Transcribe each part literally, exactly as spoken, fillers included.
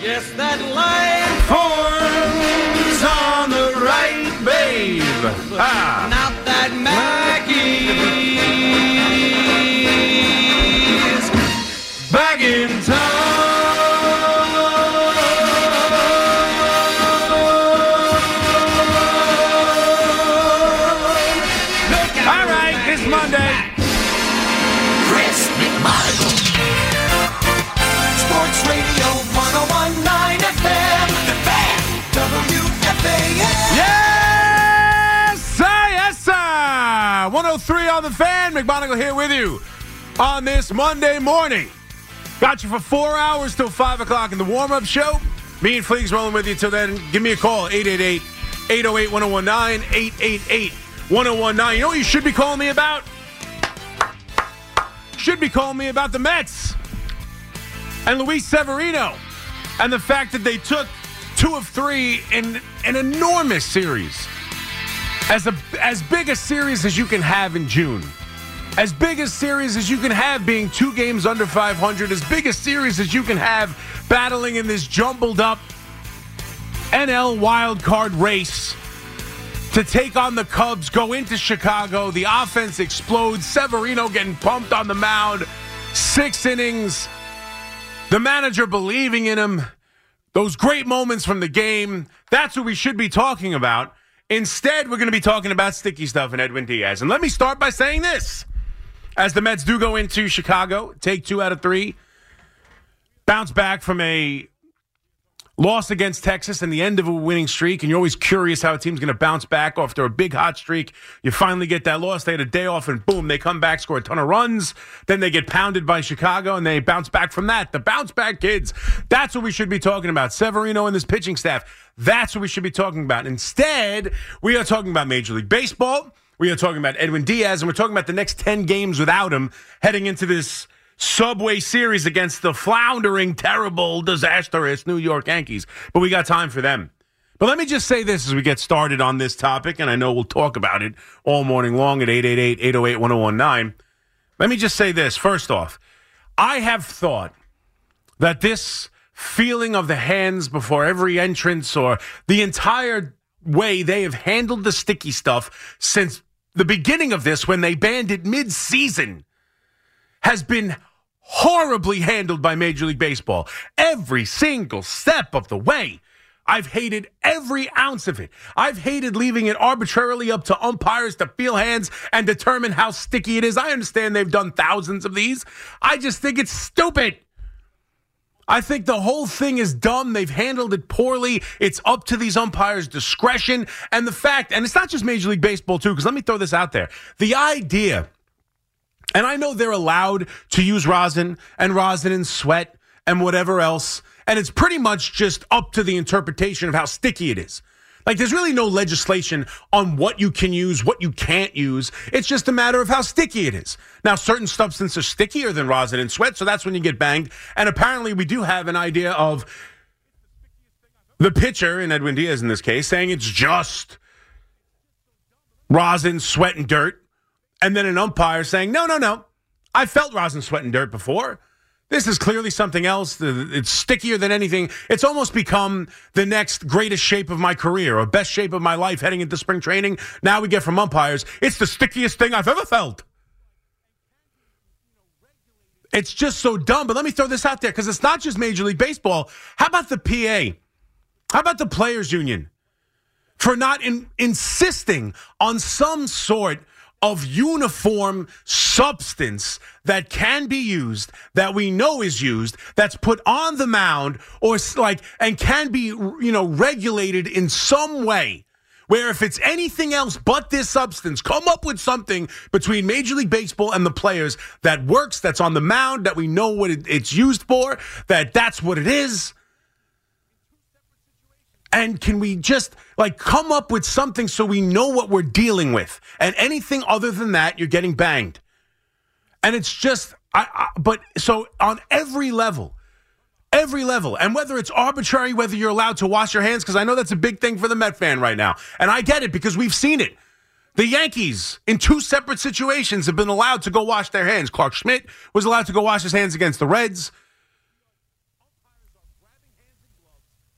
Yes, that line forms on the right, babe. Ah. Now that Maggie's back in town. All right, it's Monday. Chris McMonagle. Sports Radio one oh one point nine F M. The Fan. W F A N. Yes, sir, yes, sir. one oh three on The Fan. McMonagle here with you on this Monday morning. Got you for four hours till five o'clock in the warm-up show. Me and Fleegs rolling with you till then. Give me a call, eight eight eight, eight oh eight, one oh one nine, eight eight eight, one oh one nine. You know what you should be calling me about? Should be calling me about the Mets and Luis Severino and the fact that they took two of three in an enormous series. As a as big a series as you can have in June. As big a series as you can have being two games under five hundred. As big a series as you can have battling in this jumbled up N L wildcard race to take on the Cubs, go into Chicago. The offense explodes. Severino getting pumped on the mound. Six innings. The manager believing in him. Those great moments from the game. That's what we should be talking about. Instead, we're going to be talking about sticky stuff and Edwin Diaz. And let me start by saying this. As the Mets do go into Chicago, take two out of three, bounce back from a loss against Texas and the end of a winning streak, and you're always curious how a team's going to bounce back after a big hot streak. You finally get that loss. They had a day off, and boom, they come back, score a ton of runs. Then they get pounded by Chicago, and they bounce back from that. The bounce back kids, that's what we should be talking about. Severino and this pitching staff, that's what we should be talking about. Instead, we are talking about Major League Baseball. We are talking about Edwin Diaz, and we're talking about the next ten games without him heading into this Subway Series against the floundering, terrible, disastrous New York Yankees. But we got time for them. But let me just say this as we get started on this topic, and I know we'll talk about it all morning long at eight eight eight, eight oh eight, one oh one nine. Let me just say this. First off, I have thought that this feeling of the hands before every entrance or the entire way they have handled the sticky stuff since the beginning of this when they banned it mid-season has been horribly handled by Major League Baseball. Every single step of the way. I've hated every ounce of it. I've hated leaving it arbitrarily up to umpires to feel hands and determine how sticky it is. I understand they've done thousands of these. I just think it's stupid. I think the whole thing is dumb. They've handled it poorly. It's up to these umpires' discretion. And the fact, and it's not just Major League Baseball, too, because let me throw this out there. The idea, and I know they're allowed to use rosin and rosin and sweat and whatever else, and it's pretty much just up to the interpretation of how sticky it is. Like, there's really no legislation on what you can use, what you can't use. It's just a matter of how sticky it is. Now, certain substances are stickier than rosin and sweat, so that's when you get banged. And apparently we do have an idea of the pitcher, and Edwin Diaz in this case, saying it's just rosin, sweat, and dirt. And then an umpire saying, no, no, no. I felt rosin, sweat, and dirt before. This is clearly something else. It's stickier than anything. It's almost become the next greatest shape of my career or best shape of my life heading into spring training. Now we get from umpires, it's the stickiest thing I've ever felt. It's just so dumb. But let me throw this out there because it's not just Major League Baseball. How about the P A? How about the Players Union for not in, insisting on some sort of uniform substance that can be used, that we know is used, that's put on the mound or like, and can be, you know, regulated in some way where if it's anything else but this substance, come up with something between Major League Baseball and the players that works, that's on the mound, that we know what it, it's used for, that that's what it is. And can we just, like, come up with something so we know what we're dealing with? And anything other than that, you're getting banged. And it's just, I, I, but so on every level, every level, and whether it's arbitrary, whether you're allowed to wash your hands, because I know that's a big thing for the Met fan right now. And I get it because we've seen it. The Yankees, in two separate situations, have been allowed to go wash their hands. Clark Schmidt was allowed to go wash his hands against the Reds.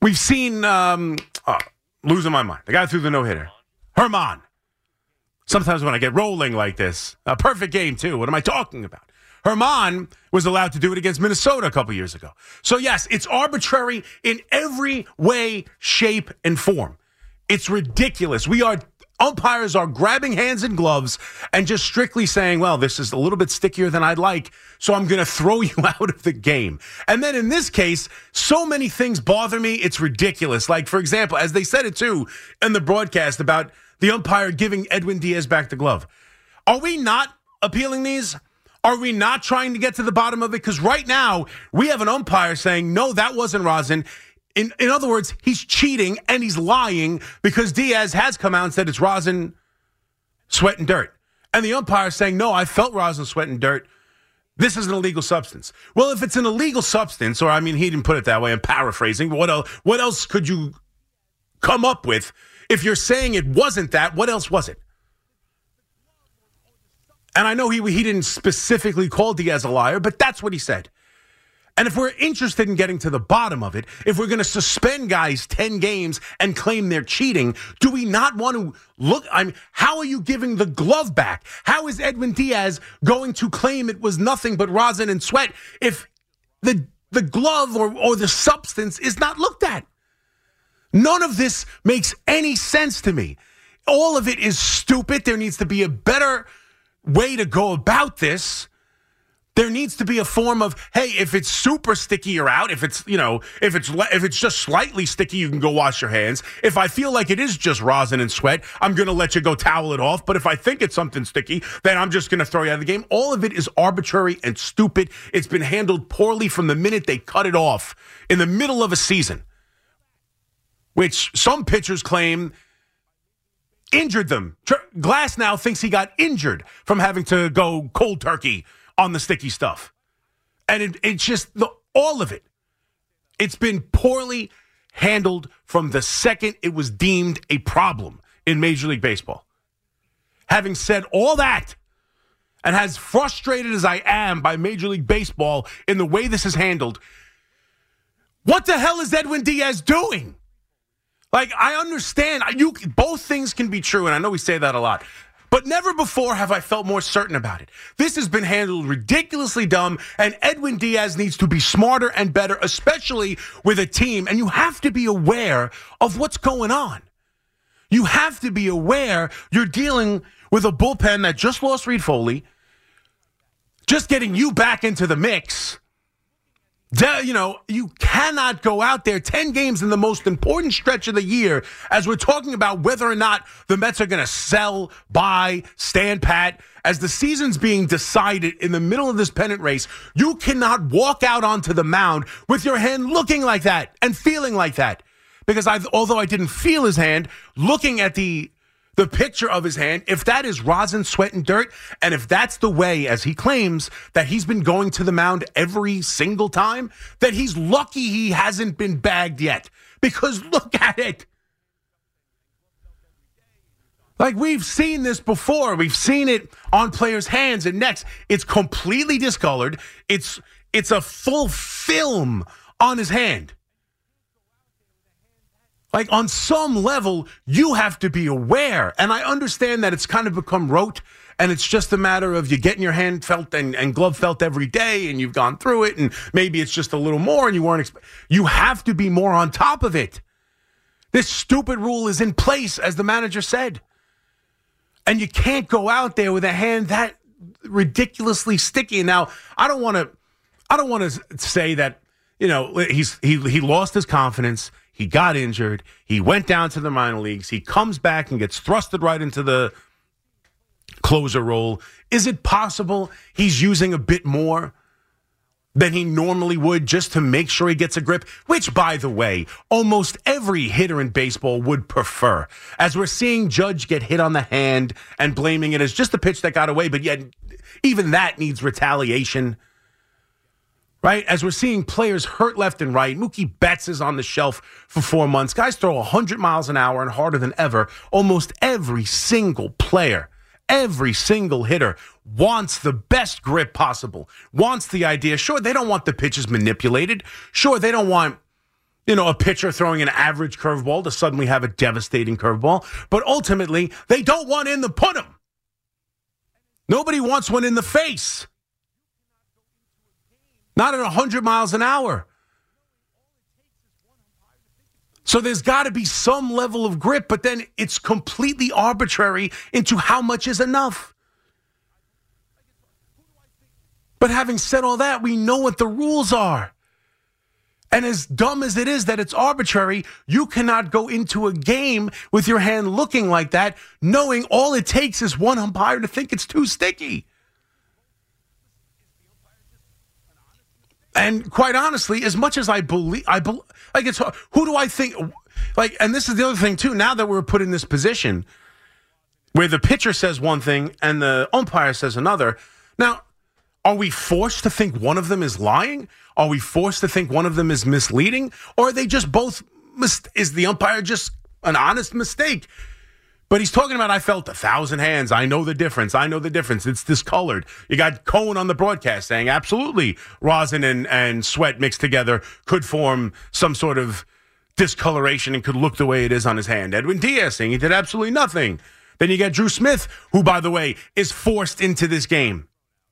We've seen, um, oh, losing my mind, the guy threw the no-hitter, Herman. Sometimes when I get rolling like this, a perfect game too. What am I talking about? Herman was allowed to do it against Minnesota a couple years ago. So yes, it's arbitrary in every way, shape, and form. It's ridiculous. We are, umpires are grabbing hands and gloves and just strictly saying, well, this is a little bit stickier than I'd like, so I'm going to throw you out of the game. And then in this case, so many things bother me, it's ridiculous. Like, for example, as they said it too in the broadcast about the umpire giving Edwin Diaz back the glove. Are we not appealing these? Are we not trying to get to the bottom of it? Because right now, we have an umpire saying, no, that wasn't rosin. In, in other words, he's cheating and he's lying because Diaz has come out and said it's rosin, sweat, and dirt. And the umpire is saying, no, I felt rosin, sweat, and dirt. This is an illegal substance. Well, if it's an illegal substance, or I mean, he didn't put it that way, I'm paraphrasing, but what else, what else could you come up with? If you're saying it wasn't that, what else was it? And I know he he didn't specifically call Diaz a liar, but that's what he said. And if we're interested in getting to the bottom of it, if we're going to suspend guys ten games and claim they're cheating, do we not want to look? I mean, how are you giving the glove back? How is Edwin Diaz going to claim it was nothing but rosin and sweat if the the glove or, or the substance is not looked at? None of this makes any sense to me. All of it is stupid. There needs to be a better way to go about this. There needs to be a form of, hey, if it's super sticky, you're out. If it's, you know, if it's if it's just slightly sticky, you can go wash your hands. If I feel like it is just rosin and sweat, I'm going to let you go towel it off. But if I think it's something sticky, then I'm just going to throw you out of the game. All of it is arbitrary and stupid. It's been handled poorly from the minute they cut it off in the middle of a season, which some pitchers claim injured them. Glass now thinks he got injured from having to go cold turkey on the sticky stuff. And it, it's just the, all of it. It's been poorly handled from the second it was deemed a problem in Major League Baseball. Having said all that, and as frustrated as I am by Major League Baseball in the way this is handled, what the hell is Edwin Diaz doing? Like, I understand. You both things can be true, and I know we say that a lot. But never before have I felt more certain about it. This has been handled ridiculously dumb, and Edwin Diaz needs to be smarter and better, especially with a team. And you have to be aware of what's going on. You have to be aware you're dealing with a bullpen that just lost Reed Foley, just getting you back into the mix. You know, you cannot go out there ten games in the most important stretch of the year as we're talking about whether or not the Mets are going to sell, buy, stand pat. As the season's being decided in the middle of this pennant race, you cannot walk out onto the mound with your hand looking like that and feeling like that. Because I, although I didn't feel his hand, looking at the the picture of his hand, if that is rosin, sweat, and dirt, and if that's the way, as he claims, that he's been going to the mound every single time, that he's lucky he hasn't been bagged yet. Because look at it. Like, we've seen this before. We've seen it on players' hands and necks. It's completely discolored. It's it's a full film on his hand. Like, on some level, you have to be aware. And I understand that it's kind of become rote, and it's just a matter of you getting your hand felt and, and glove felt every day, and you've gone through it, and maybe it's just a little more, and you weren't expecting. You have to be more on top of it. This stupid rule is in place, as the manager said. And you can't go out there with a hand that ridiculously sticky. Now, I don't want to I don't want to say that, you know, he's he he lost his confidence. He got injured. He went down to the minor leagues. He comes back and gets thrusted right into the closer role. Is it possible he's using a bit more than he normally would just to make sure he gets a grip? Which, by the way, almost every hitter in baseball would prefer. As we're seeing Judge get hit on the hand and blaming it as just a pitch that got away, but yet even that needs retaliation. Right? As we're seeing players hurt left and right, Mookie Betts is on the shelf for four months. Guys throw one hundred miles an hour and harder than ever. Almost every single player, every single hitter wants the best grip possible, wants the idea. Sure, they don't want the pitches manipulated. Sure, they don't want you know, a pitcher throwing an average curveball to suddenly have a devastating curveball. But ultimately, they don't want in to put him. Nobody wants one in the face. Not at one hundred miles an hour. So there's got to be some level of grip, but then it's completely arbitrary into how much is enough. But having said all that, we know what the rules are. And as dumb as it is that it's arbitrary, you cannot go into a game with your hand looking like that, knowing all it takes is one umpire to think it's too sticky. And quite honestly, as much as I believe, I be, like it's who do I think, like, and this is the other thing too. Now that we're put in this position where the pitcher says one thing and the umpire says another, now are we forced to think one of them is lying? Are we forced to think one of them is misleading? Or are they just both, mis- is the umpire just an honest mistake? But he's talking about, I felt a thousand hands. I know the difference. I know the difference. It's discolored. You got Cohen on the broadcast saying, absolutely, rosin and, and sweat mixed together could form some sort of discoloration and could look the way it is on his hand. Edwin Diaz saying he did absolutely nothing. Then you got Drew Smith, who, by the way, is forced into this game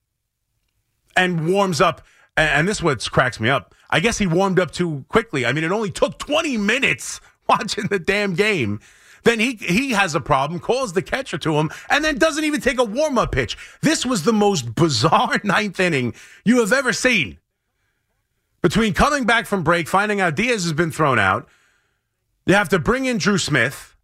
and warms up. And this is what cracks me up. I guess he warmed up too quickly. I mean, it only took twenty minutes watching the damn game. Then he he has a problem, calls the catcher to him, and then doesn't even take a warm-up pitch. This was the most bizarre ninth inning you have ever seen. Between coming back from break, finding out Diaz has been thrown out, you have to bring in Drew Smith.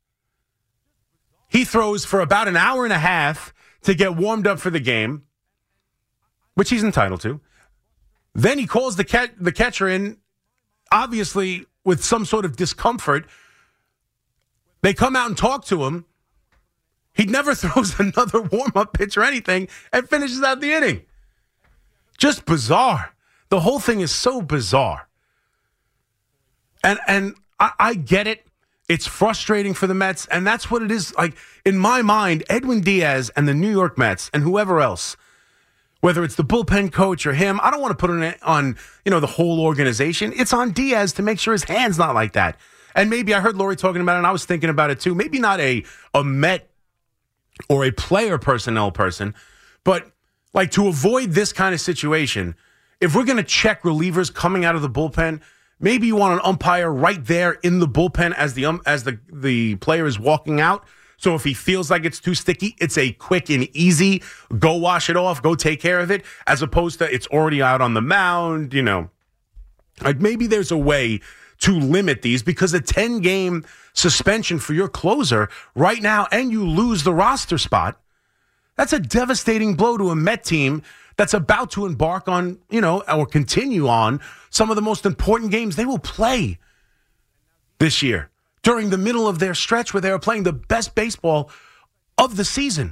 He throws for about an hour and a half to get warmed up for the game, which he's entitled to. Then he calls the cat, the catcher in, obviously with some sort of discomfort. They come out and talk to him. He never throws another warm-up pitch or anything and finishes out the inning. Just bizarre. The whole thing is so bizarre. And and I, I get it. It's frustrating for the Mets, and that's what it is. Like, in my mind, Edwin Diaz and the New York Mets and whoever else, whether it's the bullpen coach or him, I don't want to put it on, you know, the whole organization. It's on Diaz to make sure his hand's not like that. And maybe I heard Lori talking about it, and I was thinking about it too. Maybe not a, a Met or a player personnel person, but like to avoid this kind of situation, if we're going to check relievers coming out of the bullpen, maybe you want an umpire right there in the bullpen as the um, as the, the player is walking out. So if he feels like it's too sticky, it's a quick and easy, go wash it off, go take care of it, as opposed to it's already out on the mound, you know. Like maybe there's a way to limit these, because a ten-game suspension for your closer right now and you lose the roster spot, that's a devastating blow to a Met team that's about to embark on, you know, or continue on some of the most important games they will play this year during the middle of their stretch where they are playing the best baseball of the season.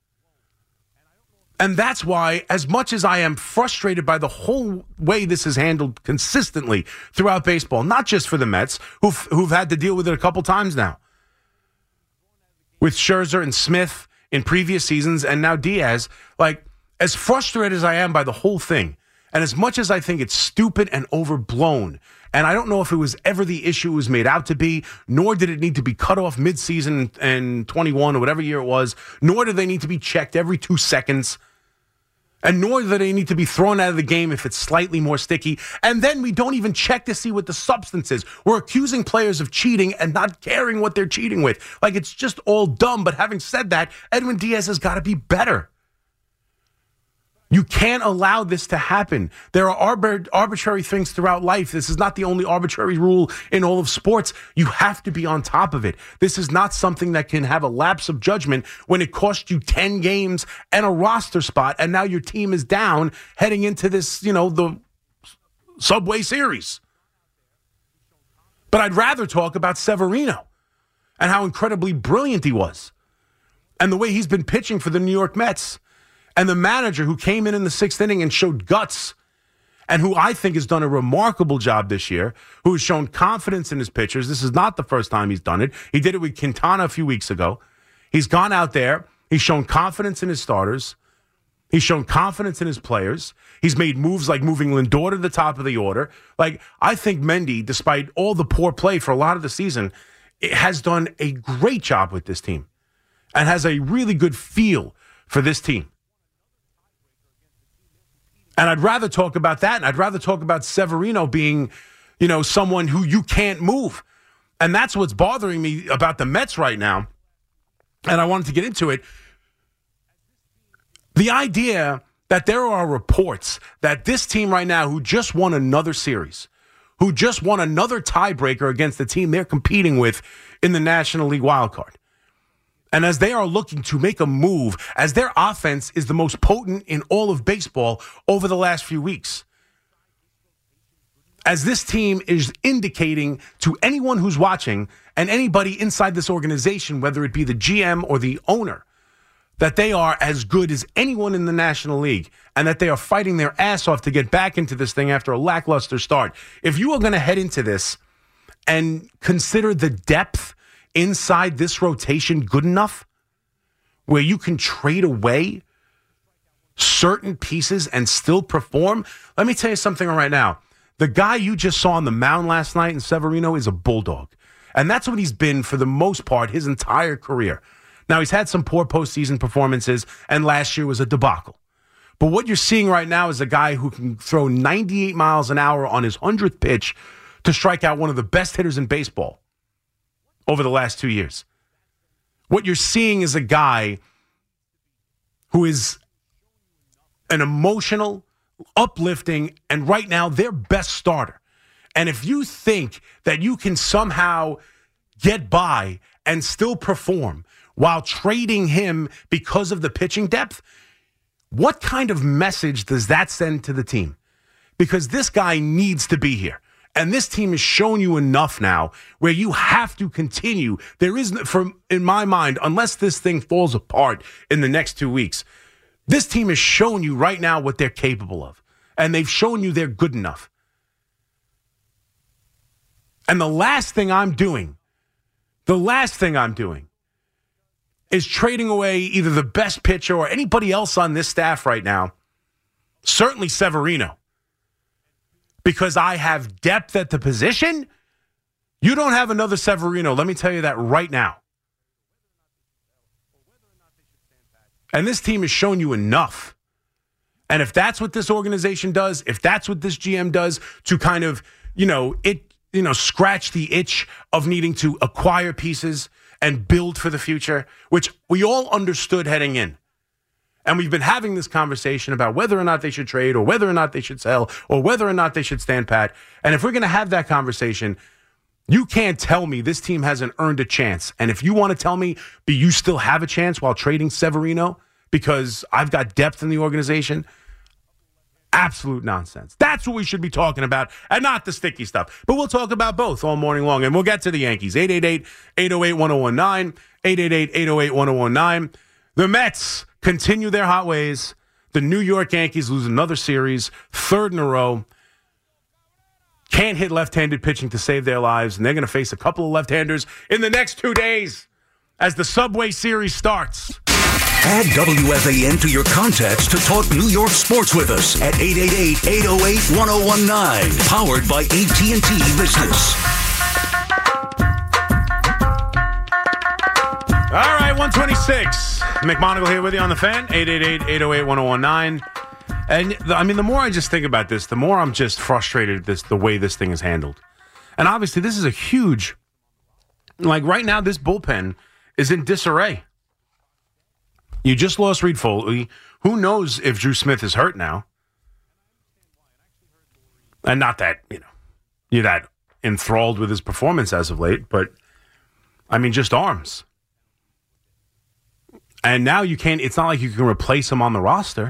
And that's why, as much as I am frustrated by the whole way this is handled consistently throughout baseball, not just for the Mets, who've, who've had to deal with it a couple times now, with Scherzer and Smith in previous seasons and now Diaz, like, as frustrated as I am by the whole thing, and as much as I think it's stupid and overblown, and I don't know if it was ever the issue it was made out to be, nor did it need to be cut off midseason and twenty-one or whatever year it was, nor do they need to be checked every two seconds, and nor do they need to be thrown out of the game if it's slightly more sticky. And then we don't even check to see what the substance is. We're accusing players of cheating and not caring what they're cheating with. Like, it's just all dumb. But having said that, Edwin Diaz has got to be better. You can't allow this to happen. There are arbit- arbitrary things throughout life. This is not the only arbitrary rule in all of sports. You have to be on top of it. This is not something that can have a lapse of judgment when it cost you ten games and a roster spot, and now your team is down heading into this, you know, the Subway Series. But I'd rather talk about Severino and how incredibly brilliant he was and the way he's been pitching for the New York Mets. And the manager who came in in the sixth inning and showed guts, and who I think has done a remarkable job this year, who has shown confidence in his pitchers. This is not the first time he's done it. He did it with Quintana a few weeks ago. He's gone out there. He's shown confidence in his starters. He's shown confidence in his players. He's made moves like moving Lindor to the top of the order. Like, I think Mendy, despite all the poor play for a lot of the season, has done a great job with this team and has a really good feel for this team. And I'd rather talk about that, and I'd rather talk about Severino being, you know, someone who you can't move. And that's what's bothering me about the Mets right now. And I wanted to get into it. The idea that there are reports that this team right now, who just won another series, who just won another tiebreaker against the team they're competing with in the National League wildcard, and as they are looking to make a move, as their offense is the most potent in all of baseball over the last few weeks, as this team is indicating to anyone who's watching and anybody inside this organization, whether it be the G M or the owner, that they are as good as anyone in the National League and that they are fighting their ass off to get back into this thing after a lackluster start. If you are going to head into this and consider the depth inside this rotation good enough where you can trade away certain pieces and still perform, let me tell you something right now. The guy you just saw on the mound last night in Severino is a bulldog. And that's what he's been for the most part his entire career. Now, he's had some poor postseason performances, and last year was a debacle. But what you're seeing right now is a guy who can throw ninety-eight miles an hour on his hundredth pitch to strike out one of the best hitters in baseball over the last two years. What you're seeing is a guy who is an emotional, uplifting, and right now their best starter. And if you think that you can somehow get by and still perform while trading him because of the pitching depth, what kind of message does that send to the team? Because this guy needs to be here. And this team has shown you enough now where you have to continue. There is, from in my mind, unless this thing falls apart in the next two weeks, this team has shown you right now what they're capable of. And they've shown you they're good enough. And the last thing I'm doing, the last thing I'm doing, is trading away either the best pitcher or anybody else on this staff right now, certainly Severino, because I have depth at the position. You don't have another Severino. Let me tell you that right now. And this team has shown you enough. And if that's what this organization does, if that's what this G M does to kind of, you know, it, you know, scratch the itch of needing to acquire pieces and build for the future, which we all understood heading in. And we've been having this conversation about whether or not they should trade or whether or not they should sell or whether or not they should stand pat. And if we're going to have that conversation, you can't tell me this team hasn't earned a chance. And if you want to tell me, but you still have a chance while trading Severino because I've got depth in the organization, absolute nonsense. That's what we should be talking about and not the sticky stuff. But we'll talk about both all morning long. And we'll get to the Yankees. eight eight eight, eight oh eight, one oh one nine. eight eight eight, eight oh eight, one oh one nine. The Mets continue their hot ways. The New York Yankees lose another series, third in a row. Can't hit left-handed pitching to save their lives. And they're going to face a couple of left-handers in the next two days as the Subway Series starts. Add W F A N to your contacts to talk New York sports with us at eight eight eight, eight oh eight, one oh one nine. Powered by A T and T Business. All right, one twenty-six. McMonagle here with you on the Fan. eight eight eight, eight oh eight, one oh one nine. And, the, I mean, the more I just think about this, the more I'm just frustrated at this, the way this thing is handled. And obviously, this is a huge... Like, right now, this bullpen is in disarray. You just lost Reed Foley. Who knows if Drew Smith is hurt now? And not that, you know, you're that enthralled with his performance as of late, but, I mean, just arms. And now you can't, it's not like you can replace him on the roster.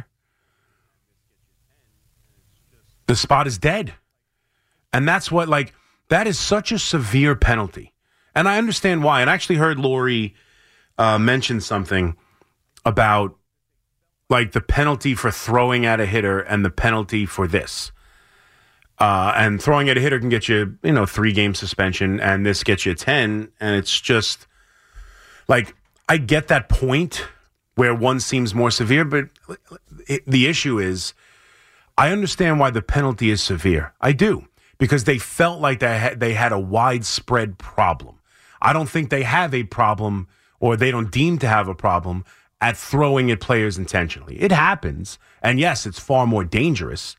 The spot is dead. And that's what, like, that is such a severe penalty. And I understand why. And I actually heard Lori uh, mention something about, like, the penalty for throwing at a hitter and the penalty for this. Uh, and throwing at a hitter can get you, you know, three-game suspension, and this gets you ten. And it's just, like, I get that point where one seems more severe, but it, the issue is, I understand why the penalty is severe. I do, because they felt like they had, they had a widespread problem. I don't think they have a problem, or they don't deem to have a problem at throwing at players intentionally. It happens, and yes, it's far more dangerous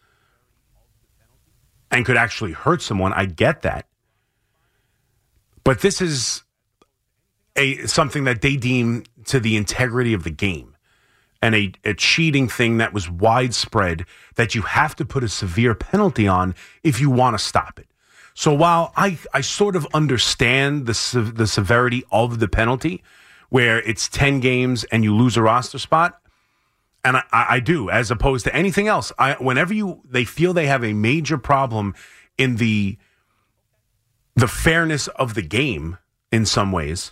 and could actually hurt someone. I get that. But this is a something that they deem to the integrity of the game, and a, a cheating thing that was widespread that you have to put a severe penalty on if you want to stop it. So while I, I sort of understand the the severity of the penalty, where it's ten games and you lose a roster spot, and I, I do, as opposed to anything else. I, whenever you they feel they have a major problem in the the fairness of the game in some ways,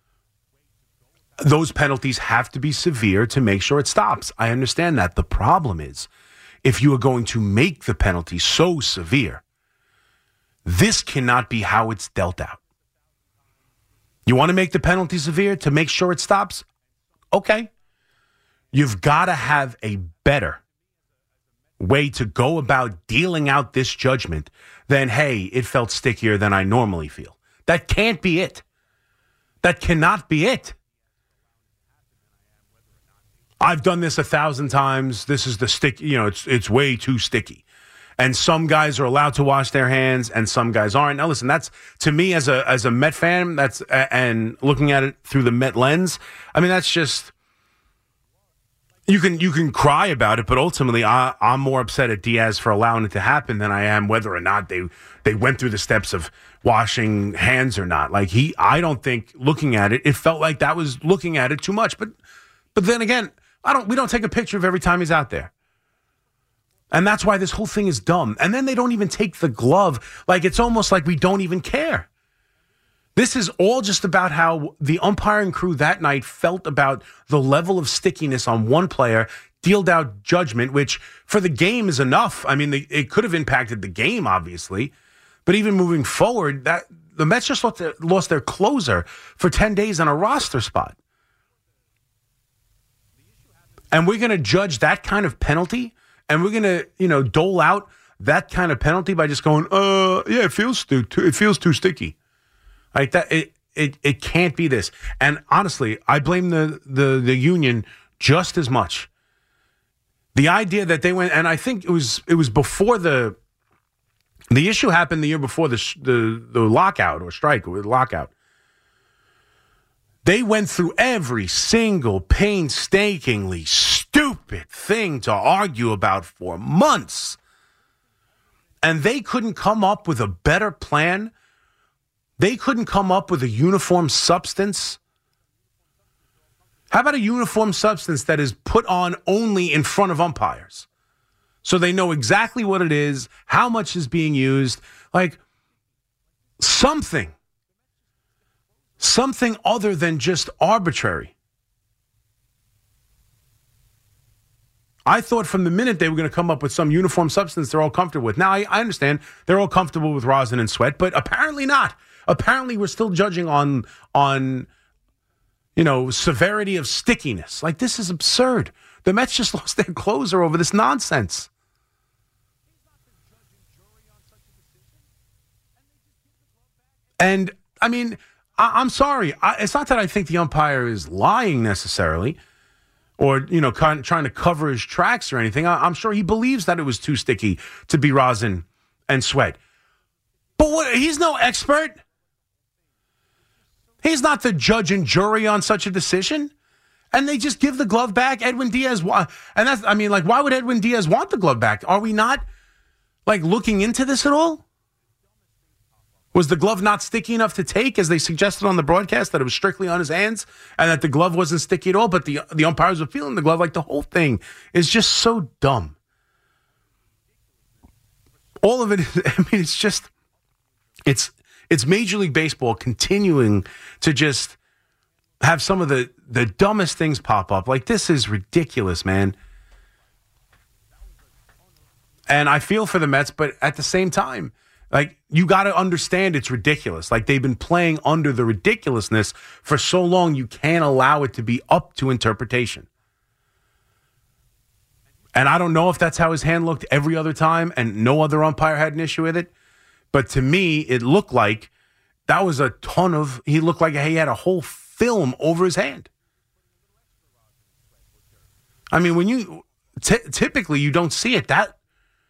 those penalties have to be severe to make sure it stops. I understand that. The problem is, if you are going to make the penalty so severe, this cannot be how it's dealt out. You want to make the penalty severe to make sure it stops? Okay. You've got to have a better way to go about dealing out this judgment than, hey, it felt stickier than I normally feel. That can't be it. That cannot be it. I've done this a thousand times. This is the stick, you know, it's it's way too sticky. And some guys are allowed to wash their hands, and some guys aren't. Now, listen, that's, to me, as a as a Met fan, that's and looking at it through the Met lens, I mean, that's just, you can you can cry about it, but ultimately, I, I'm more upset at Diaz for allowing it to happen than I am whether or not they they went through the steps of washing hands or not. Like he, I don't think looking at it, it felt like that was looking at it too much. But but then again, I don't. We don't take a picture of every time he's out there. And that's why this whole thing is dumb. And then they don't even take the glove. Like, it's almost like we don't even care. This is all just about how the umpiring crew that night felt about the level of stickiness on one player, dealt out judgment, which for the game is enough. I mean, they, it could have impacted the game, obviously. But even moving forward, that the Mets just lost their, lost their closer for ten days on a roster spot. And we're going to judge that kind of penalty? And we're going to, you know, dole out that kind of penalty by just going, uh, yeah, it feels too, too it feels too sticky. Like that, it, it, it can't be this. And honestly, I blame the, the, the union just as much. The idea that they went, and I think it was, it was before the, the issue happened the year before the, the, the lockout or strike or lockout. They went through every single painstakingly stupid thing to argue about for months. And they couldn't come up with a better plan. They couldn't come up with a uniform substance. How about a uniform substance that is put on only in front of umpires? So they know exactly what it is, how much is being used. Like something. Something other than just arbitrary. I thought from the minute they were going to come up with some uniform substance they're all comfortable with. Now, I, I understand they're all comfortable with rosin and sweat, but apparently not. Apparently we're still judging on, on, you know, severity of stickiness. Like, this is absurd. The Mets just lost their closer over this nonsense. And, I mean, I, I'm sorry. I, it's not that I think the umpire is lying necessarily, or, you know, kind of trying to cover his tracks or anything. I, I'm sure he believes that it was too sticky to be rosin and sweat. But what, he's no expert. He's not the judge and jury on such a decision. And they just give the glove back. Edwin Diaz, and that's, I mean, like, why would Edwin Diaz want the glove back? Are we not, like, looking into this at all? Was the glove not sticky enough to take, as they suggested on the broadcast, that it was strictly on his hands and that the glove wasn't sticky at all, but the the umpires were feeling the glove? Like, the whole thing is just so dumb. All of it, I mean, it's just, it's it's Major League Baseball continuing to just have some of the, the dumbest things pop up. Like, this is ridiculous, man. And I feel for the Mets, but at the same time, like, you got to understand it's ridiculous. Like, they've been playing under the ridiculousness for so long, you can't allow it to be up to interpretation. And I don't know if that's how his hand looked every other time and no other umpire had an issue with it. But to me, it looked like that was a ton of, he looked like he had a whole film over his hand. I mean, when you, t- typically you don't see it. That,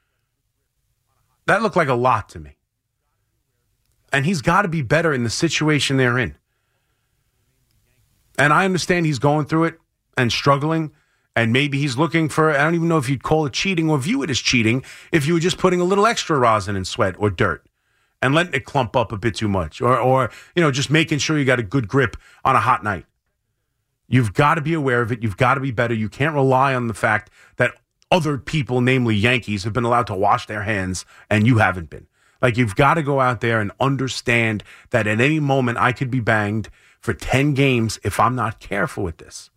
that looked like a lot to me. And he's got to be better in the situation they're in. And I understand he's going through it and struggling. And maybe he's looking for, I don't even know if you'd call it cheating or view it as cheating if you were just putting a little extra rosin and sweat or dirt and letting it clump up a bit too much. Or, or you know, just making sure you got a good grip on a hot night. You've got to be aware of it. You've got to be better. You can't rely on the fact that other people, namely Yankees, have been allowed to wash their hands and you haven't been. Like, you've got to go out there and understand that at any moment I could be banged for ten games if I'm not careful with this.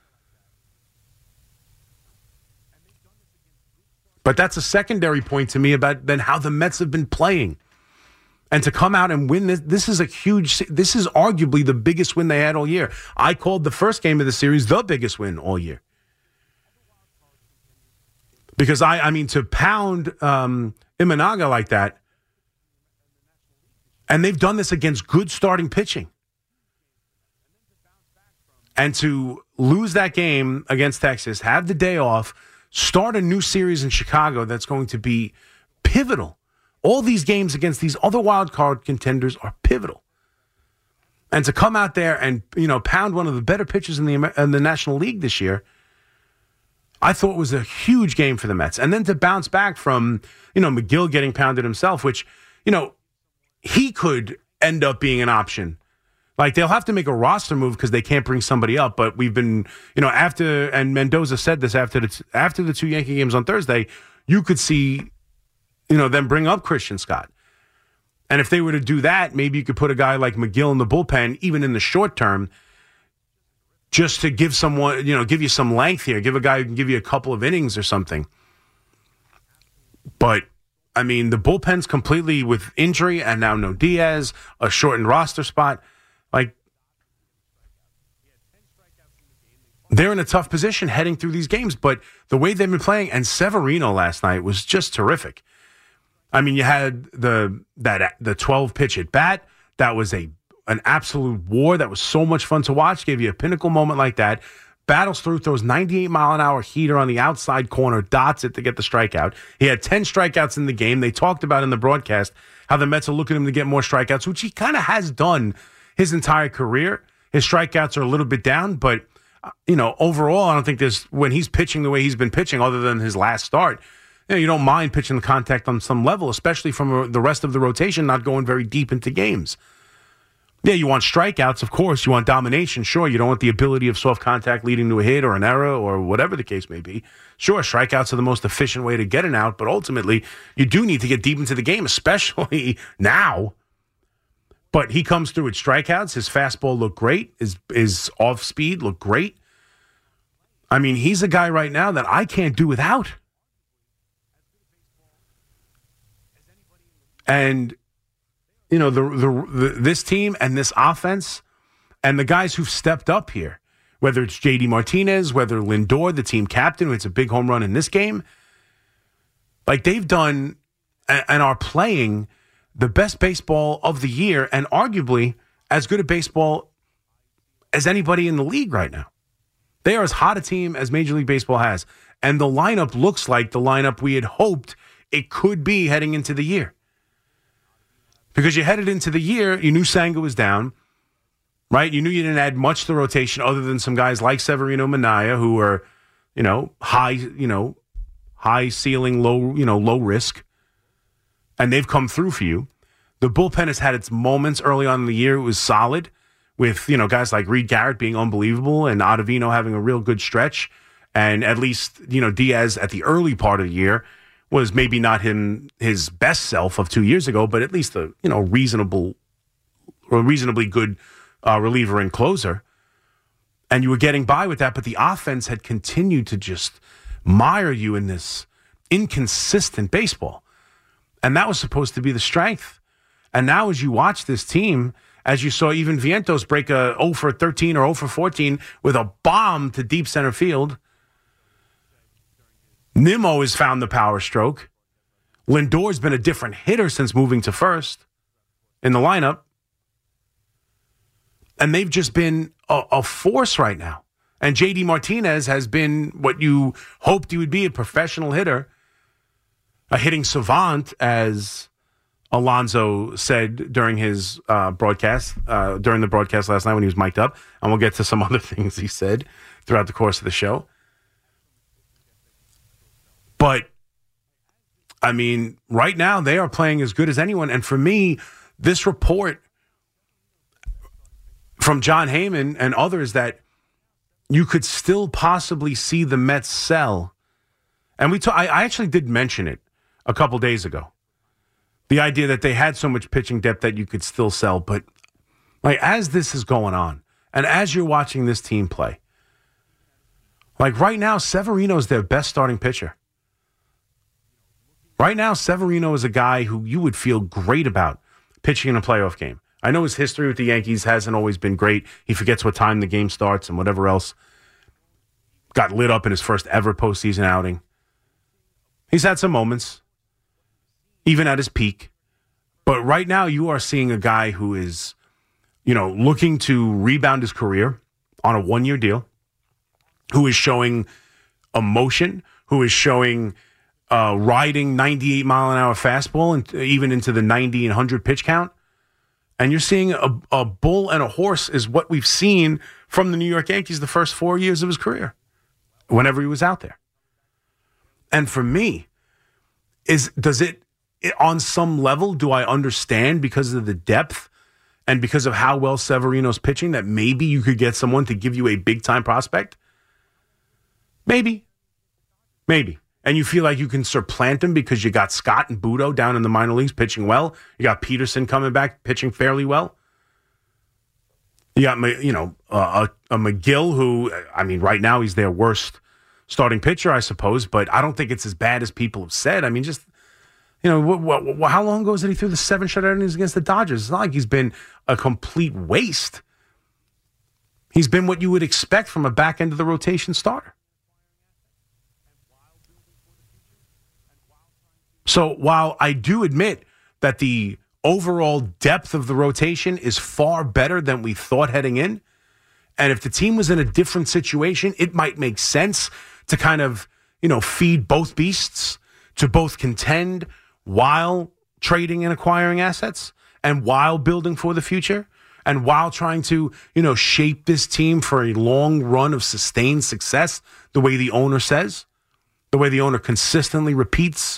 But that's a secondary point to me about then how the Mets have been playing. And to come out and win this, this is a huge, this is arguably the biggest win they had all year. I called the first game of the series the biggest win all year. Because, I, I mean, to pound um, Imanaga like that, and they've done this against good starting pitching. And to lose that game against Texas, have the day off, start a new series in Chicago that's going to be pivotal. All these games against these other wild card contenders are pivotal. And to come out there and, you know, pound one of the better pitchers in the in the National League this year, I thought was a huge game for the Mets. And then to bounce back from, you know, McGill getting pounded himself, which, you know, he could end up being an option. Like, they'll have to make a roster move because they can't bring somebody up. But we've been, you know, after, and Mendoza said this after the, after the two Yankee games on Thursday, you could see, you know, them bring up Christian Scott. And if they were to do that, maybe you could put a guy like McGill in the bullpen, even in the short term, just to give someone, you know, give you some length here. Give a guy who can give you a couple of innings or something. But, I mean, the bullpen's completely with injury and now no Diaz, a shortened roster spot. Like, they're in a tough position heading through these games, but the way they've been playing, and Severino last night was just terrific. I mean, you had the that the twelve pitch at bat. That was a an absolute war. That was so much fun to watch. Gave you a pinnacle moment like that. Battles through, throws ninety-eight mile an hour heater on the outside corner, dots it to get the strikeout. He had ten strikeouts in the game. They talked about in the broadcast how the Mets are looking at him to get more strikeouts, which he kind of has done his entire career. His strikeouts are a little bit down, but, you know, overall, I don't think there's, when he's pitching the way he's been pitching, other than his last start, you know, you don't mind pitching the contact on some level, especially from the rest of the rotation not going very deep into games. Yeah, you want strikeouts, of course. You want domination. Sure, you don't want the ability of soft contact leading to a hit or an error or whatever the case may be. Sure, strikeouts are the most efficient way to get an out, but ultimately, you do need to get deep into the game, especially now. But he comes through with strikeouts. His fastball looked great. His, his off speed looked great. I mean, he's a guy right now that I can't do without. And, you know, the, the, the this team and this offense and the guys who've stepped up here, whether it's J D Martinez, whether Lindor, the team captain, who hits a big home run in this game, like they've done and are playing the best baseball of the year and arguably as good a baseball as anybody in the league right now. They are as hot a team as Major League Baseball has. And the lineup looks like the lineup we had hoped it could be heading into the year. Because you headed into the year, you knew Senga was down, right? You knew you didn't add much to the rotation other than some guys like Severino Minaya who were, you know, high, you know, high ceiling, low, you know, low risk. And they've come through for you. The bullpen has had its moments early on in the year. It was solid with, you know, guys like Reed Garrett being unbelievable and Ottavino having a real good stretch. And at least, you know, Diaz at the early part of the year was maybe not him his best self of two years ago, but at least a, you know, reasonable, or reasonably good uh, reliever and closer. And you were getting by with that, but the offense had continued to just mire you in this inconsistent baseball. And that was supposed to be the strength. And now as you watch this team, as you saw even Vientos break a oh for thirteen or oh for fourteen with a bomb to deep center field, Nimmo has found the power stroke. Lindor's been a different hitter since moving to first in the lineup. And they've just been a, a force right now. And J D Martinez has been what you hoped he would be, a professional hitter, a hitting savant, as Alonso said during his uh, broadcast, uh, during the broadcast last night when he was mic'd up. And we'll get to some other things he said throughout the course of the show. But, I mean, right now they are playing as good as anyone. And for me, this report from John Heyman and others that you could still possibly see the Mets sell. And we, t- I, I actually did mention it a couple days ago. The idea that they had so much pitching depth that you could still sell. But like as this is going on, and as you're watching this team play, like right now, Severino is their best starting pitcher. Right now, Severino is a guy who you would feel great about pitching in a playoff game. I know his history with the Yankees hasn't always been great. He forgets what time the game starts and whatever else. Got lit up in his first ever postseason outing. He's had some moments, even at his peak. But right now, you are seeing a guy who is, you know, looking to rebound his career on a one-year deal, who is showing emotion, who is showing uh, riding ninety-eight mile an hour fastball and even into the ninety and one hundred pitch count. And you're seeing a, a bull and a horse is what we've seen from the New York Yankees the first four years of his career, whenever he was out there. And for me, is does it, it on some level, do I understand because of the depth and because of how well Severino's pitching that maybe you could get someone to give you a big-time prospect? Maybe. Maybe. And you feel like you can supplant him because you got Scott and Budo down in the minor leagues pitching well. You got Peterson coming back pitching fairly well. You got, you know, uh, a, a McGill who, I mean, right now he's their worst starting pitcher, I suppose, but I don't think it's as bad as people have said. I mean, just, you know, what, what, what, how long ago was it he threw the seven shutout innings against the Dodgers? It's not like he's been a complete waste. He's been what you would expect from a back end of the rotation starter. So while I do admit that the overall depth of the rotation is far better than we thought heading in, and if the team was in a different situation, it might make sense to kind of, you know, feed both beasts, to both contend while trading and acquiring assets and while building for the future and while trying to, you know, shape this team for a long run of sustained success, the way the owner says, the way the owner consistently repeats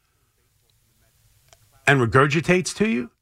and regurgitates to you.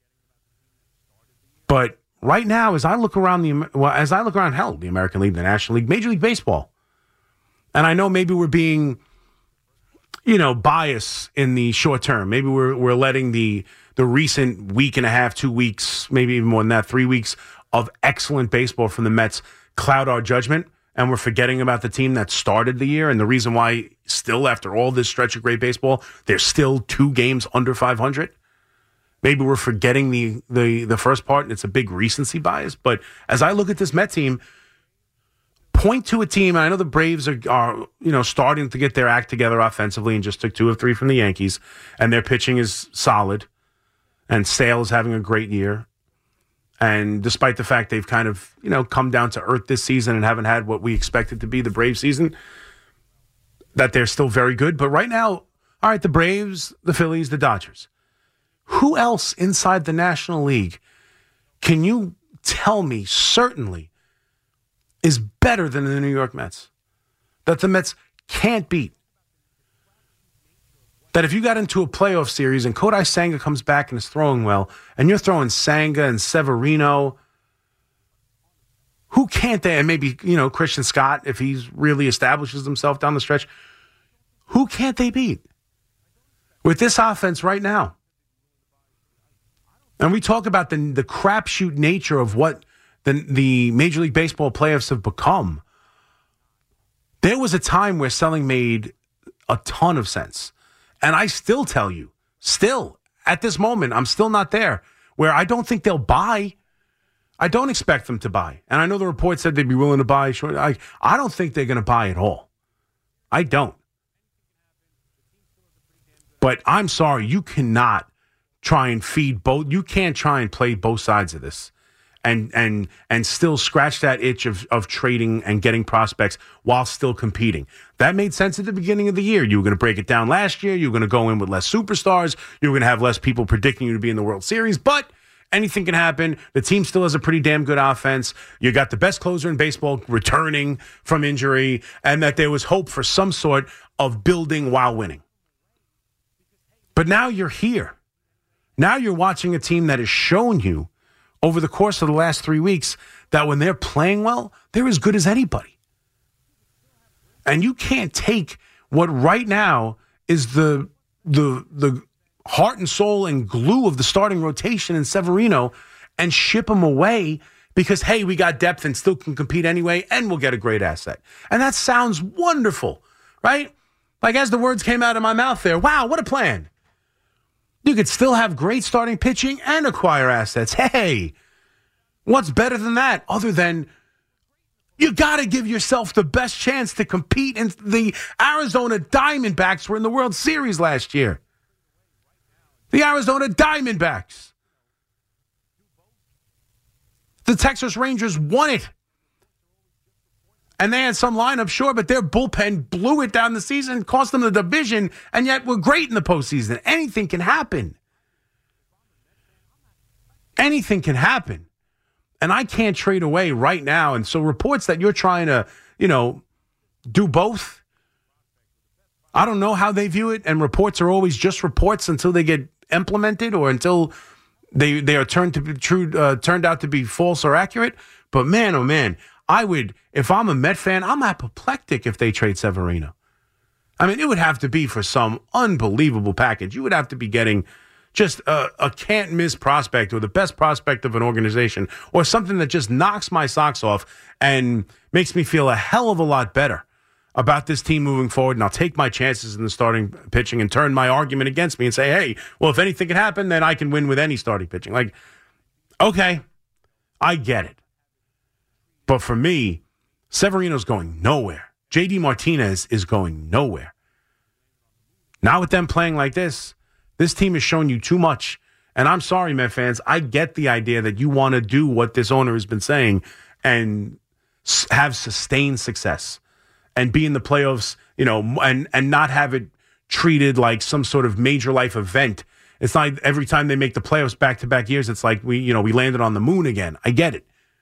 But right now, as I look around the, well, as I look around, hell, the American League, the National League, Major League Baseball, and I know maybe we're being, you know, biased in the short term. Maybe we're we're letting the the recent week and a half, two weeks, maybe even more than that, three weeks of excellent baseball from the Mets cloud our judgment, and we're forgetting about the team that started the year and the reason why still, after all this stretch of great baseball, they're still two games under five hundred. Maybe we're forgetting the, the, the first part, and it's a big recency bias. But as I look at this Met team, point to a team, and I know the Braves are, are you know, starting to get their act together offensively and just took two of three from the Yankees, and their pitching is solid, and Sale is having a great year. And despite the fact they've kind of, you know, come down to earth this season and haven't had what we expected to be the Braves season, that they're still very good. But right now, all right, the Braves, the Phillies, the Dodgers. Who else inside the National League can you tell me certainly is better than the New York Mets? That the Mets can't beat? That if you got into a playoff series and Kodai Senga comes back and is throwing well, and you're throwing Senga and Severino, who can't they? And maybe, you know, Christian Scott, if he really establishes himself down the stretch, who can't they beat with this offense right now? And we talk about the the crapshoot nature of what the, the Major League Baseball playoffs have become. There was a time where selling made a ton of sense. And I still tell you, still, at this moment, I'm still not there, where I don't think they'll buy. I don't expect them to buy. And I know the report said they'd be willing to buy. I, I don't think they're going to buy at all. I don't. But I'm sorry, you cannot try and feed both. You can't try and play both sides of this. And and and still scratch that itch of, of trading and getting prospects while still competing. That made sense at the beginning of the year. You were going to break it down last year. You were going to go in with less superstars. You were going to have less people predicting you to be in the World Series. But anything can happen. The team still has a pretty damn good offense. You got the best closer in baseball returning from injury, and that there was hope for some sort of building while winning. But now you're here. Now you're watching a team that has shown you over the course of the last three weeks that when they're playing well, they're as good as anybody. And you can't take what right now is the the the heart and soul and glue of the starting rotation in Severino and ship him away because, hey, we got depth and still can compete anyway, and we'll get a great asset. And that sounds wonderful, right? Like as the words came out of my mouth there, wow, what a plan. You could still have great starting pitching and acquire assets. Hey, what's better than that other than you got to give yourself the best chance to compete? And the Arizona Diamondbacks were in the World Series last year. The Arizona Diamondbacks. The Texas Rangers won it. And they had some lineup, sure, but their bullpen blew it down the season, cost them the division, and yet were great in the postseason. Anything can happen. Anything can happen. And I can't trade away right now. And so reports that you're trying to, you know, do both, I don't know how they view it. And reports are always just reports until they get implemented or until they they are turned to be true, uh, turned out to be false or accurate. But man, oh man, I would, if I'm a Met fan, I'm apoplectic if they trade Severino. I mean, it would have to be for some unbelievable package. You would have to be getting just a, a can't-miss prospect or the best prospect of an organization or something that just knocks my socks off and makes me feel a hell of a lot better about this team moving forward. And I'll take my chances in the starting pitching and turn my argument against me and say, hey, well, if anything can happen, then I can win with any starting pitching. Like, okay, I get it. But for me, Severino's going nowhere. J D Martinez is going nowhere. Not with them playing like this. This team has shown you too much. And I'm sorry, Met fans. I get the idea that you want to do what this owner has been saying and have sustained success and be in the playoffs, you know, and, and not have it treated like some sort of major life event. It's not like every time they make the playoffs back-to-back years, it's like we, you know, we landed on the moon again. I get it.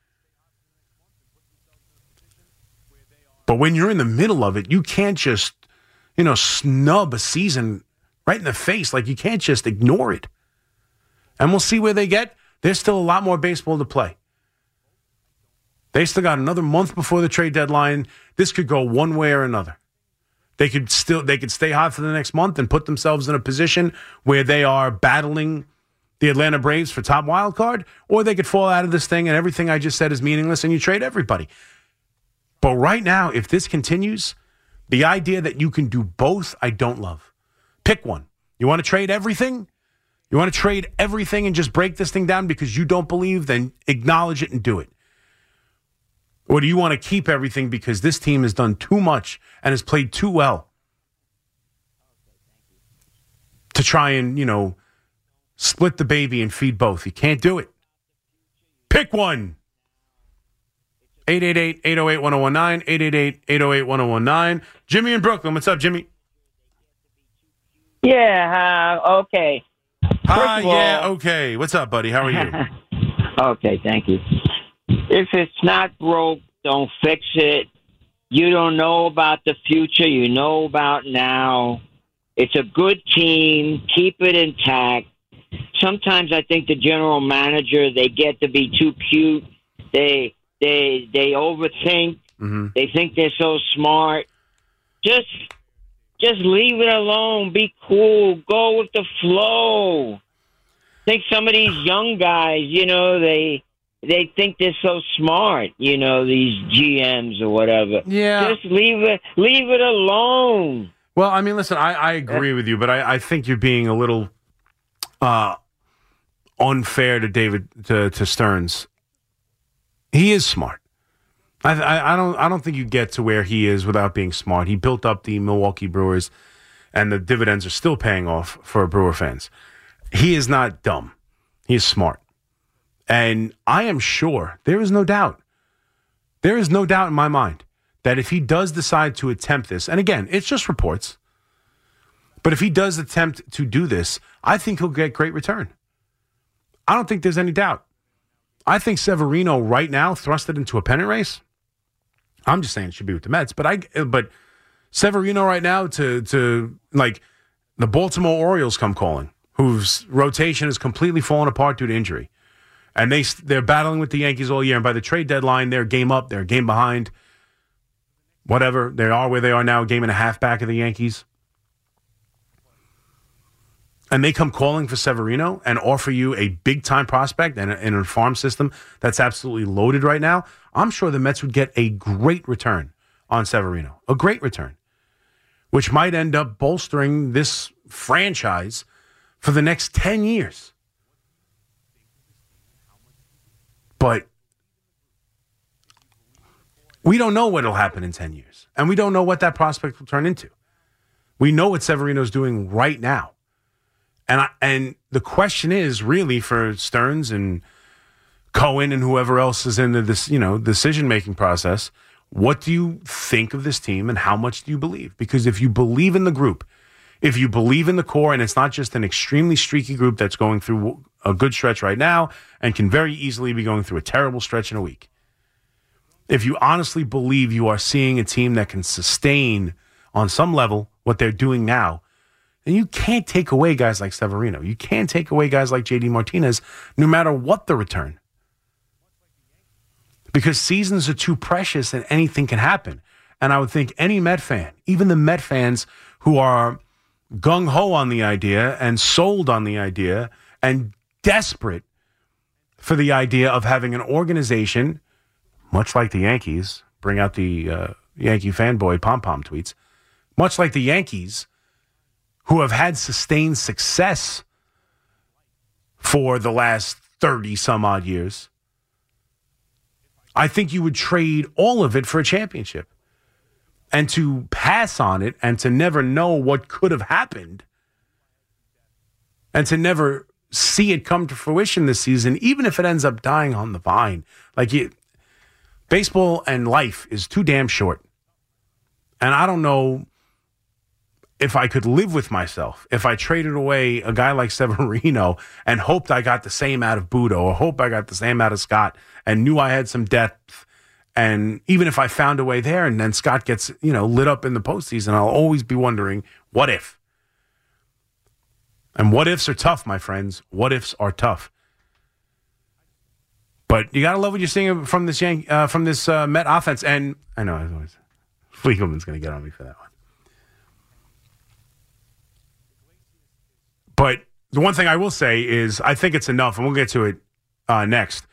But when you're in the middle of it, you can't just, you know, snub a season right in the face. Like, you can't just ignore it. And we'll see where they get. There's still a lot more baseball to play. They still got another month before the trade deadline. This could go one way or another. They could still they could stay hot for the next month and put themselves in a position where they are battling the Atlanta Braves for top wild card, or they could fall out of this thing and everything I just said is meaningless and you trade everybody. But right now, if this continues, the idea that you can do both, I don't love. Pick one. You want to trade everything? You want to trade everything and just break this thing down because you don't believe? Then acknowledge it and do it. Or do you want to keep everything because this team has done too much and has played too well to try and, you know, split the baby and feed both? You can't do it. Pick one. eight eight eight, eight oh eight, one oh one nine, eight eight eight, eight oh eight, one oh one nine. Jimmy in Brooklyn. What's up, Jimmy? Yeah, uh, okay. Hi, all, yeah, okay. What's up, buddy? How are you? Okay, thank you. If it's not broke, don't fix it. You don't know about the future. You know about now. It's a good team. Keep it intact. Sometimes I think the general manager, they get to be too cute. They they they overthink. Mm-hmm. They think they're so smart. Just just leave it alone. Be cool. Go with the flow. I think some of these young guys, you know, they they think they're so smart, you know, these G Ms or whatever. Yeah. Just leave it leave it alone. Well, I mean, listen, I, I agree with you, but I, I think you're being a little uh, unfair to David to, to Stearns. He is smart. I, I, I don't I don't think you get to where he is without being smart. He built up the Milwaukee Brewers and the dividends are still paying off for Brewer fans. He is not dumb. He is smart. And I am sure, there is no doubt, there is no doubt in my mind that if he does decide to attempt this, and again, it's just reports, but if he does attempt to do this, I think he'll get great return. I don't think there's any doubt. I think Severino right now thrusted into a pennant race. I'm just saying it should be with the Mets, but I but Severino right now to to like the Baltimore Orioles come calling, whose rotation is completely fallen apart due to injury, and they they're battling with the Yankees all year. And by the trade deadline, they're game up, they're a game behind. Whatever they are, where they are now, a game and a half back of the Yankees. And they come calling for Severino and offer you a big-time prospect and a, and a farm system that's absolutely loaded right now, I'm sure the Mets would get a great return on Severino. A great return, which might end up bolstering this franchise for the next ten years. But we don't know what will happen in ten years. And we don't know what that prospect will turn into. We know what Severino's doing right now. And I, and the question is really for Stearns and Cohen and whoever else is in the this you know decision making process. What do you think of this team, and how much do you believe? Because if you believe in the group, if you believe in the core, and it's not just an extremely streaky group that's going through a good stretch right now and can very easily be going through a terrible stretch in a week. If you honestly believe you are seeing a team that can sustain on some level what they're doing now. And you can't take away guys like Severino. You can't take away guys like J D Martinez, no matter what the return. Because seasons are too precious and anything can happen. And I would think any Met fan, even the Met fans who are gung-ho on the idea and sold on the idea and desperate for the idea of having an organization, much like the Yankees, bring out the uh, Yankee fanboy pom-pom tweets, much like the Yankees, who have had sustained success for the last thirty some odd years, I think you would trade all of it for a championship. And to pass on it and to never know what could have happened and to never see it come to fruition this season, even if it ends up dying on the vine. Like, it, baseball and life is too damn short. And I don't know if I could live with myself, if I traded away a guy like Severino and hoped I got the same out of Budo or hope I got the same out of Scott and knew I had some depth. And even if I found a way there and then Scott gets, you know, lit up in the postseason, I'll always be wondering, what if? And what ifs are tough, my friends. What ifs are tough. But you got to love what you're seeing from this Yan- uh, from this uh, Met offense. And I know, I always, Fliegelman's going to get on me for that one. But the one thing I will say is I think it's enough, and we'll get to it uh, next.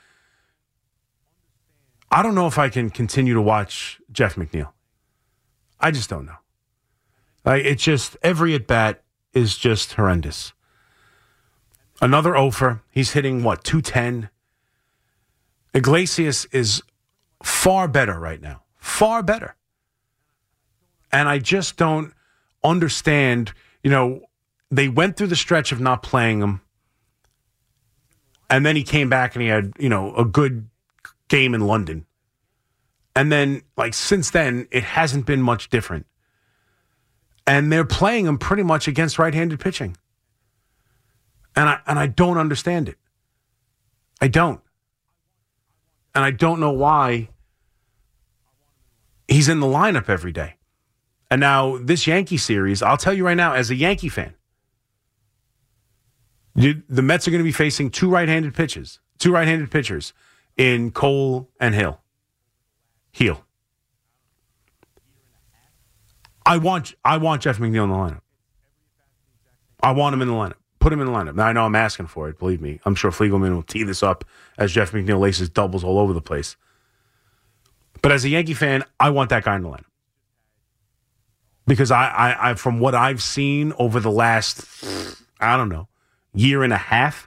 I don't know if I can continue to watch Jeff McNeil. I just don't know. Like, it's just, every at-bat is just horrendous. Another offer. He's hitting, what, two ten? Iglesias is far better right now. Far better. And I just don't understand, you know, they went through the stretch of not playing him, and then he came back and he had, you know, a good game in London. And then, like, since then, it hasn't been much different. And they're playing him pretty much against right-handed pitching. And I and I don't understand it. I don't. And I don't know why he's in the lineup every day. And now, this Yankee series, I'll tell you right now, as a Yankee fan, You, the Mets are going to be facing two right-handed pitches, two right-handed pitchers in Cole and Hill. Heel. I want I want Jeff McNeil in the lineup. I want him in the lineup. Put him in the lineup. Now, I know I'm asking for it, believe me. I'm sure Fliegelman will tee this up as Jeff McNeil laces doubles all over the place. But as a Yankee fan, I want that guy in the lineup. Because I, I, I from what I've seen over the last, I don't know, year and a half,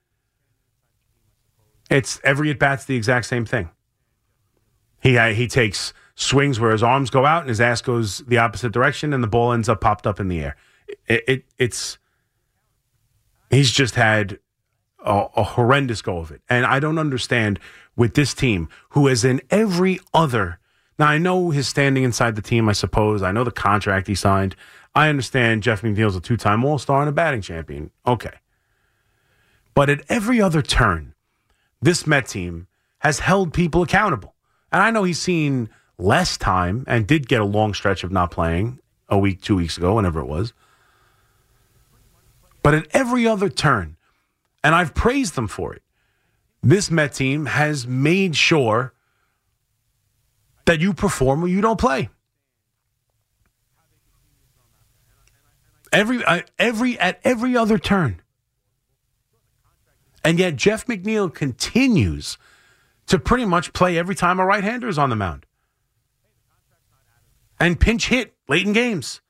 it's every at-bat's the exact same thing. He he takes swings where his arms go out and his ass goes the opposite direction and the ball ends up popped up in the air. it, it it's he's just had a, a horrendous go of it. And I don't understand with this team, who is in every other. Now, I know his standing inside the team, I suppose. I know the contract he signed. I understand Jeff McNeil's a two-time All-Star and a batting champion. Okay. But at every other turn, this Met team has held people accountable. And I know he's seen less time and did get a long stretch of not playing a week, two weeks ago, whenever it was. But at every other turn, and I've praised them for it, this Met team has made sure that you perform or you don't play. Every, uh, every, at every other turn. And yet Jeff McNeil continues to pretty much play every time a right-hander is on the mound. And pinch hit late in games.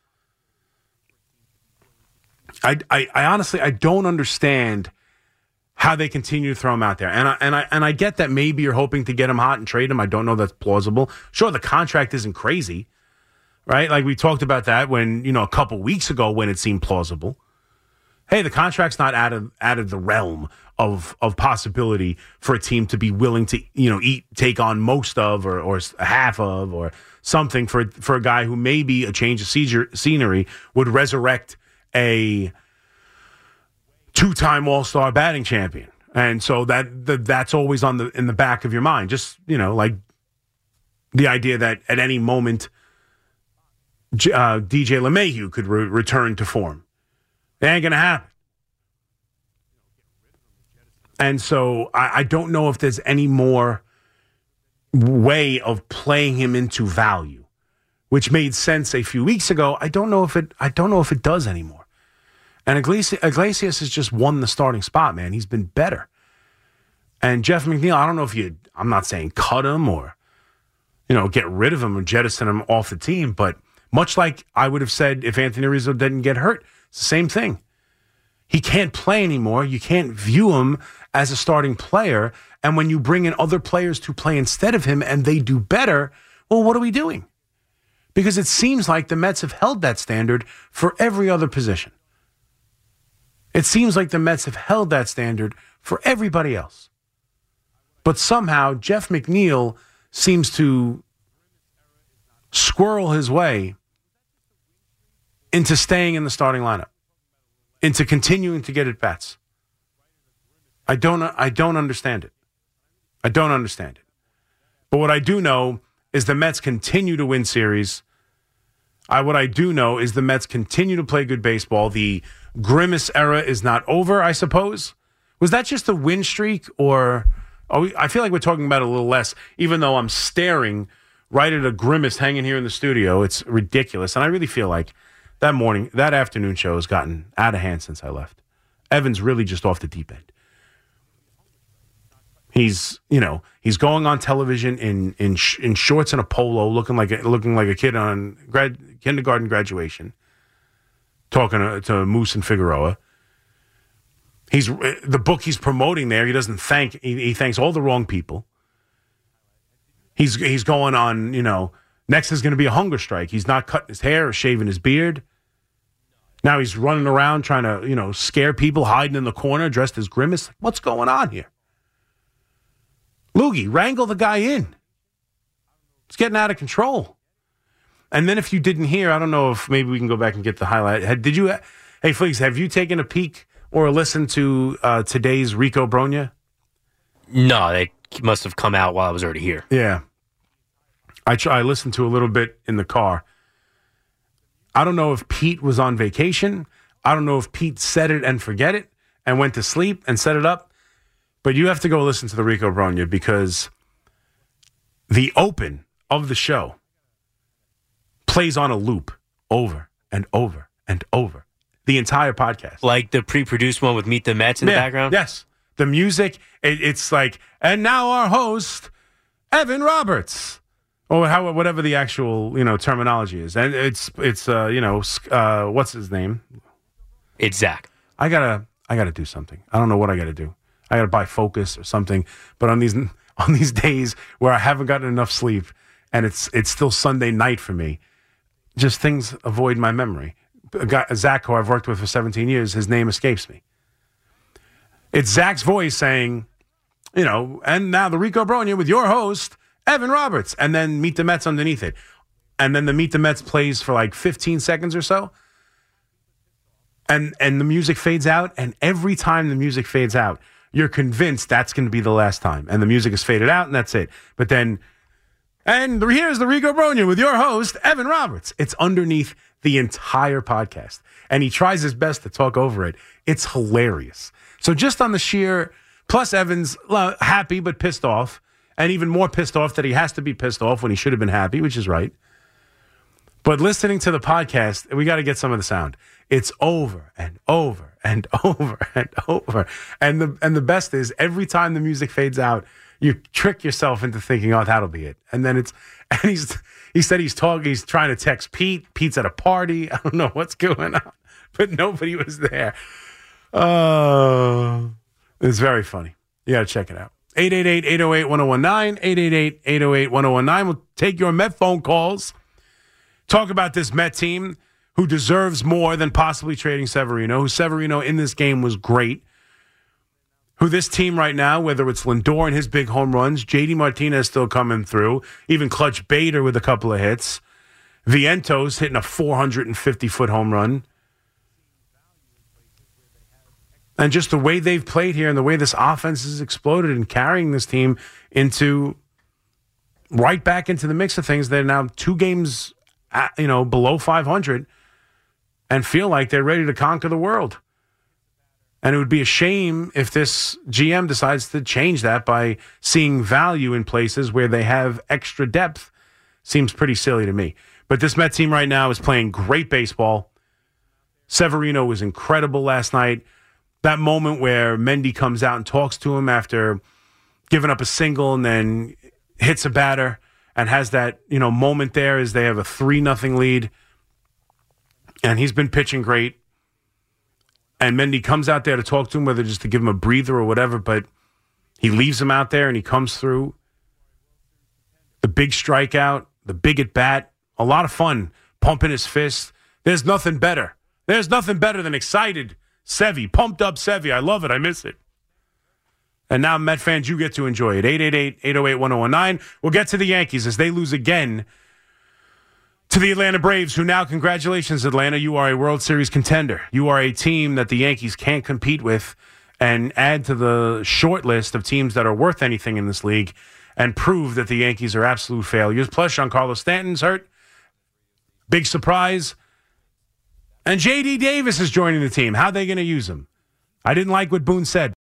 I, I, I honestly, I don't understand how they continue to throw him out there. And I, and I, and I get that maybe you're hoping to get him hot and trade him. I don't know that's plausible. Sure, the contract isn't crazy, right? Like we talked about that when, you know, a couple weeks ago when it seemed plausible. Hey, the contract's not out of out of the realm of of possibility for a team to be willing to, you know, eat take on most of or or half of or something for for a guy who maybe a change of scenery would resurrect a two-time All-Star batting champion. And so that the, that's always on the in the back of your mind. Just, you know, like the idea that at any moment uh, D J LeMahieu could re- return to form. It ain't going to happen. And so I, I don't know if there's any more way of playing him into value, which made sense a few weeks ago. I don't know if it I don't know if it does anymore. And Iglesias, Iglesias has just won the starting spot, man. He's been better. And Jeff McNeil, I don't know if you I'm not saying cut him or, you know, get rid of him or jettison him off the team, but much like I would have said if Anthony Rizzo didn't get hurt, it's the same thing. He can't play anymore. You can't view him as a starting player. And when you bring in other players to play instead of him and they do better, well, what are we doing? Because it seems like the Mets have held that standard for every other position. It seems like the Mets have held that standard for everybody else. But somehow Jeff McNeil seems to squirrel his way into staying in the starting lineup, into continuing to get at bats. I don't I don't understand it. I don't understand it. But what I do know is the Mets continue to win series. I what I do know is the Mets continue to play good baseball. The Grimace era is not over, I suppose. Was that just a win streak, or oh, I feel like we're talking about it a little less, even though I'm staring right at a Grimace hanging here in the studio. It's ridiculous. And I really feel like that morning, that afternoon show has gotten out of hand since I left. Evan's really just off the deep end. He's, you know, he's going on television in in sh- in shorts and a polo, looking like a, looking like a kid on grad, kindergarten graduation, talking to, to Moose and Figueroa. He's the book he's promoting there. He doesn't thank. He, he thanks all the wrong people. He's he's going on. You know, next is going to be a hunger strike. He's not cutting his hair or shaving his beard. Now he's running around trying to, you know, scare people, hiding in the corner, dressed as Grimace. What's going on here? Loogie, wrangle the guy in. It's getting out of control. And then if you didn't hear, I don't know if maybe we can go back and get the highlight. Had, did you, hey, Fleeks, have you taken a peek or listened to uh, today's Rico Brogna? No, they must have come out while I was already here. Yeah. I, tr- I listened to a little bit in the car. I don't know if Pete was on vacation. I don't know if Pete said it and forget it and went to sleep and set it up. But you have to go listen to the Rico Brogna because the open of the show plays on a loop over and over and over. The entire podcast. Like the pre-produced one with Meet the Mets in yeah, the background? Yes. The music, it, it's like, and now our host, Evan Roberts. Or how, whatever the actual, you know, terminology is. And it's, it's uh, you know, uh, what's his name? It's Zach. I gotta, I gotta do something. I don't know what I gotta do. I gotta buy Focus or something. But on these, on these days where I haven't gotten enough sleep and it's, it's still Sunday night for me, just things avoid my memory. a guy, Zach, who I've worked with for seventeen years, his name escapes me. It's Zach's voice saying, you know, and now the Rico Bronya with your host, Evan Roberts, and then Meet the Mets underneath it. And then the Meet the Mets plays for like fifteen seconds or so. And and the music fades out. And every time the music fades out, you're convinced that's going to be the last time. And the music is faded out, and that's it. But then, and here's the Rico Bronya with your host, Evan Roberts. It's underneath the entire podcast. And he tries his best to talk over it. It's hilarious. So just on the sheer, plus Evan's uh, happy but pissed off. And even more pissed off that he has to be pissed off when he should have been happy, which is right. But listening to the podcast, we got to get some of the sound. It's over and over and over and over. And the and the best is every time the music fades out, you trick yourself into thinking, oh, that'll be it. And then it's, and he's, he said he's talking, he's trying to text Pete. Pete's at a party. I don't know what's going on, but nobody was there. Oh, it's very funny. You got to check it out. eight eight eight, eight oh eight, one oh one nine, eight eight eight, eight oh eight, one oh one nine. We'll take your Met phone calls. Talk about this Met team who deserves more than possibly trading Severino, who Severino in this game was great, who this team right now, whether it's Lindor and his big home runs, J D Martinez still coming through, even Clutch Bader with a couple of hits, Vientos hitting a four hundred fifty foot home run. And just the way they've played here and the way this offense has exploded and carrying this team into right back into the mix of things. They're now two games, at, you know, below five hundred and feel like they're ready to conquer the world. And it would be a shame if this G M decides to change that by seeing value in places where they have extra depth. Seems pretty silly to me. But this Met team right now is playing great baseball. Severino was incredible last night. That moment where Mendy comes out and talks to him after giving up a single and then hits a batter and has that, you know, moment there as they have a three nothing lead. And he's been pitching great. And Mendy comes out there to talk to him, whether just to give him a breather or whatever, but he leaves him out there and he comes through. The big strikeout, the big at bat, a lot of fun, pumping his fist. There's nothing better. There's nothing better than excited Sevy, pumped up Sevy. I love it. I miss it. And now, Met fans, you get to enjoy it. eight eight eight, eight oh eight, one oh one nine. We'll get to the Yankees as they lose again to the Atlanta Braves, who now, congratulations, Atlanta, you are a World Series contender. You are a team that the Yankees can't compete with and add to the short list of teams that are worth anything in this league and prove that the Yankees are absolute failures. Plus, Giancarlo Stanton's hurt. Big surprise. And J D Davis is joining the team. How are they going to use him? I didn't like what Boone said.